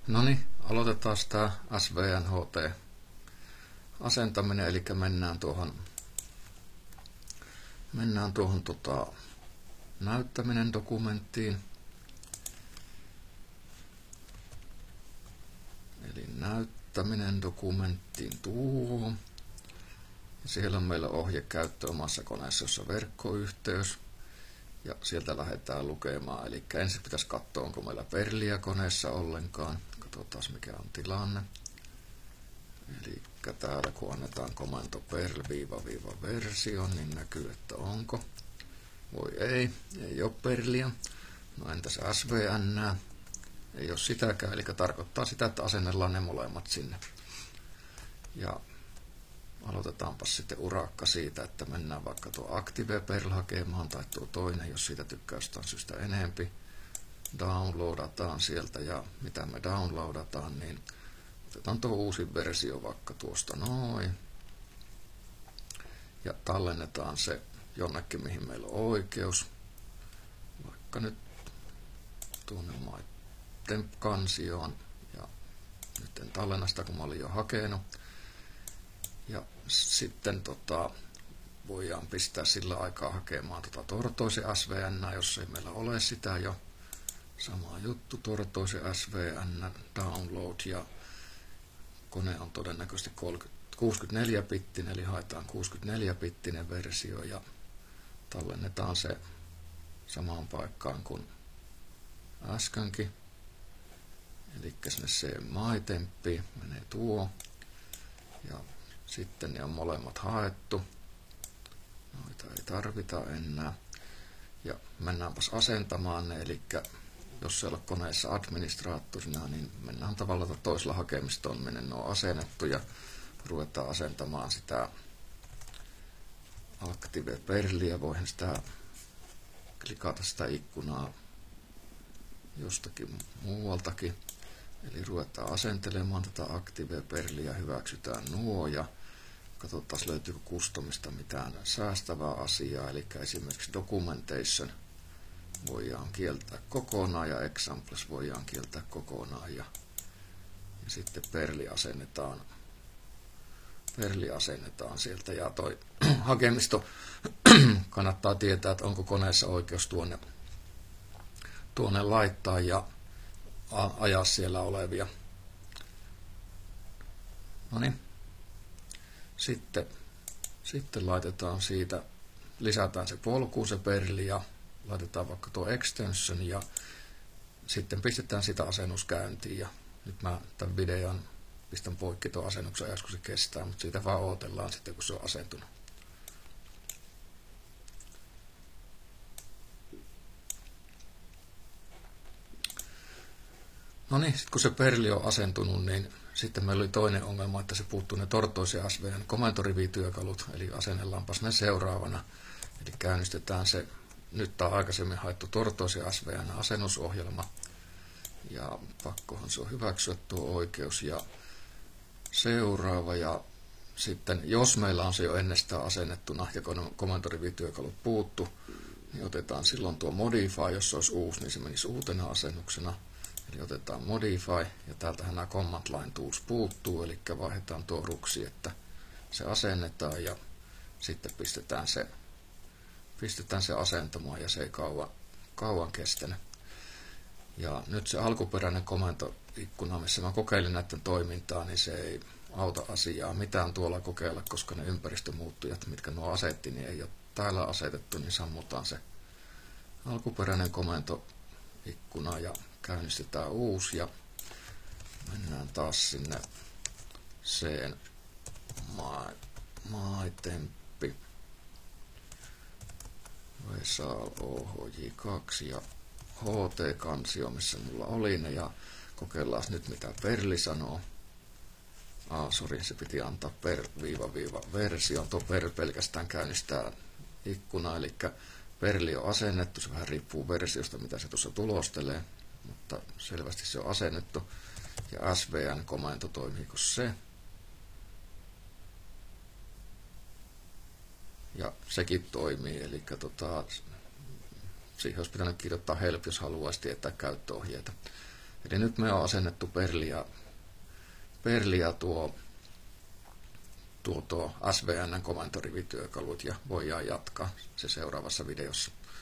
No niin, aloitetaan tämä SVNHT asentaminen, eli mennään tuohon näyttäminen dokumenttiin. Eli näyttäminen dokumenttiin tuohon. Siellä on meillä ohjekäyttö omassa koneessa, jossa verkkoyhteys. Ja sieltä lähdetään lukemaan. Eli ensin pitäisi katsoa, onko meillä perliä koneessa ollenkaan. Katsotaan mikä on tilanne. Eli täällä kun annetaan komento perl-versio, niin näkyy, että onko. Voi ei ole perliä. No entäs SVN? Ei ole sitäkään, eli tarkoittaa sitä, että asennellaan ne molemmat sinne. Ja aloitetaanpa sitten urakka siitä, että mennään vaikka tuo Active Perl hakemaan tai tuo toinen, jos siitä tykkää jostain syystä enempi. Downloadataan sieltä ja mitä me downloadataan, niin otetaan tuo uusi versio vaikka tuosta noin. Ja tallennetaan se jonnekin, mihin meillä on oikeus. Vaikka nyt tuonne kansioon. Ja nyt en tallenna sitä, kun mä olin jo hakenut. Ja sitten voidaan pistää sillä aikaa hakemaan Tortoisen SVN, jos ei meillä ole sitä jo. Sama juttu, Tortoisen SVN download ja kone on todennäköisesti 64-bittinen, eli haetaan 64-bittinen versio ja tallennetaan se samaan paikkaan kuin äskenkin. Eli sinne se MyTempiin menee tuo ja sitten ne on molemmat haettu. Noita ei tarvita enää. Ja mennäänpäs asentamaan ne, eli jos ei ole koneessa administraattorina, niin mennään tavalla tai toisella hakemistoon, minne ne on asennettu ja ruvetaan asentamaan sitä Active Perliä. Voihan sitä klikata sitä ikkunaa jostakin muualtakin. Eli ruvetaan asentelemaan tätä Active Perliä, hyväksytään nuo ja katsotaan löytyykö customista mitään säästävää asiaa, eli esimerkiksi documentation voidaan kieltää kokonaan ja examples voidaan kieltää kokonaan ja sitten Perli asennetaan sieltä ja toi hakemisto kannattaa tietää, että onko koneessa oikeus tuonne laittaa ja ajaa siellä olevia. No niin. Sitten laitetaan siitä, lisätään se polkuun se perli ja laitetaan vaikka tuo extension ja sitten pistetään sitä asennuskäyntiin. Ja nyt mä tämän videon pistän poikki tuon asennuksen ajas, kun se kestää, mutta siitä vaan odotellaan sitten, kun se on asentunut. No niin, sitten kun se perli on asentunut, niin sitten meillä oli toinen ongelma, että se puuttuu ne Tortoisen SVN komentorivityökalut, eli asennellaanpas ne seuraavana. Eli käynnistetään se, nyt on aikaisemmin haettu Tortoisen SVN asennusohjelma, ja pakkohan se on hyväksyä tuo oikeus, ja seuraava, ja sitten jos meillä on se jo ennestään asennettuna, ja komentorivityökalut puuttu, niin otetaan silloin tuo Modify, jos se olisi uusi, niin se menisi uutena asennuksena. Eli otetaan Modify, ja täältähän nämä Command Line Tools puuttuu, eli vaihdetaan tuo ruksi, että se asennetaan, ja sitten pistetään se asentamaan, ja se ei kauan kestänyt. Ja nyt se alkuperäinen komentoikkuna, missä mä kokeilin näiden toimintaa, niin se ei auta asiaa mitään tuolla kokeilla, koska ne ympäristömuuttujat, mitkä nuo asetti, niin ei ole täällä asetettu, niin sammutaan se alkuperäinen komentoikkuna, ja käynnistetään uusi ja mennään taas sinne sen MyTempi Vesal OHJ2 ja HT-kansio, missä mulla oli ne, ja kokeillaan nyt mitä Perli sanoo. Se piti antaa per-versio. Tuo per pelkästään käynnistää ikkuna, eli Perli on asennettu, se vähän riippuu versiosta, mitä se tuossa tulostelee, mutta selvästi se on asennettu. Ja SVN-komento toimiiko se? Ja sekin toimii, eli siihen olisi pitänyt kirjoittaa help, jos haluaisi tietää käyttöohjeita. Eli nyt me on asennettu Perlia tuo SVN komentorivityökalut ja voidaan jatkaa se seuraavassa videossa.